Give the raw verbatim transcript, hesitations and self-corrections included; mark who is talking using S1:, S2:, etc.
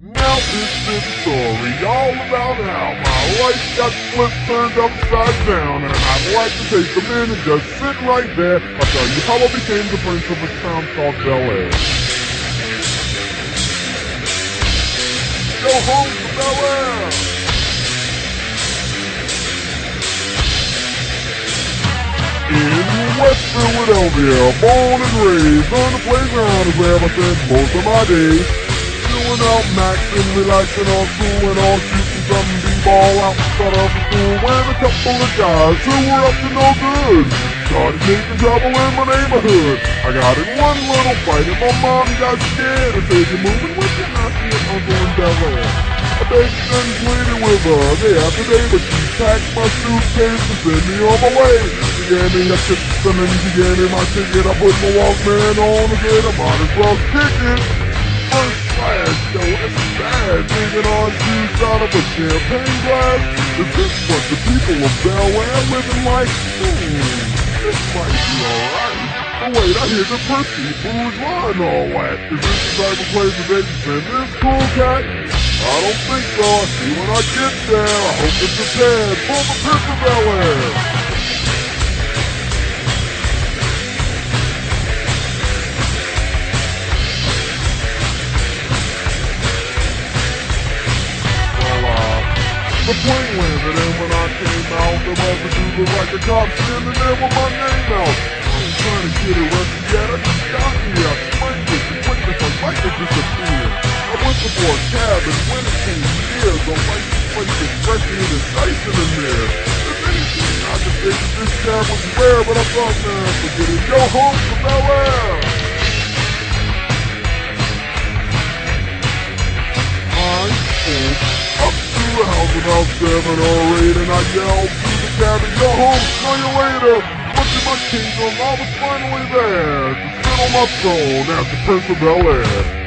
S1: Now this is a story all about how my life got flipped, turned upside down, and I'd like to take a minute, just sit right there. I'll tell you how I became the prince of a town called Bel Air. Go home to Bel Air! In West Philadelphia, born and raised on the playground is where I spent most of my days. Chilling out, maxing, relaxing on school and all shooting some b-ball outside of the school when a couple of guys who were up to no good started making trouble in my neighborhood. I got in one little fight and my mom got scared and said, "You're moving with your auntie and uncle in Bel Air." I begged and pleaded with her day after day, but she packed my suitcase and sent me on my way. She gave me a tip and then she gave me my ticket. I put my Walkman on and said I might as well kick it. First class, yo, it's bad, drinking on juice out of a champagne glass. Is this what the people of Bel Air living like? Hmm, this might be alright. Oh wait, I hear the prissy bourgeois and all that. Is this the type of place that they can send this cool cat? I don't think so. I'll see when I get there. I hope it's a tad for the Prince of Bel Air. The plane landed, and when I came out, the mother dude was like a cop standing there with my name out. I ain't trying to get arrested yet, I just got here. I sprang with the quickness, my light had disappeared. I went for a cab, and when it came near, the license plate was fresher than Dyson in there. If anything, I could say that this cab was rare, but I thought, man, forget it. Go home to Bel Air. I pulled up to the house about seven or eight, and I yelled to the cabin, "Go home, smell you later." Looked at my kingdom, I was finally there to sit on my throne as the Prince of Bel Air.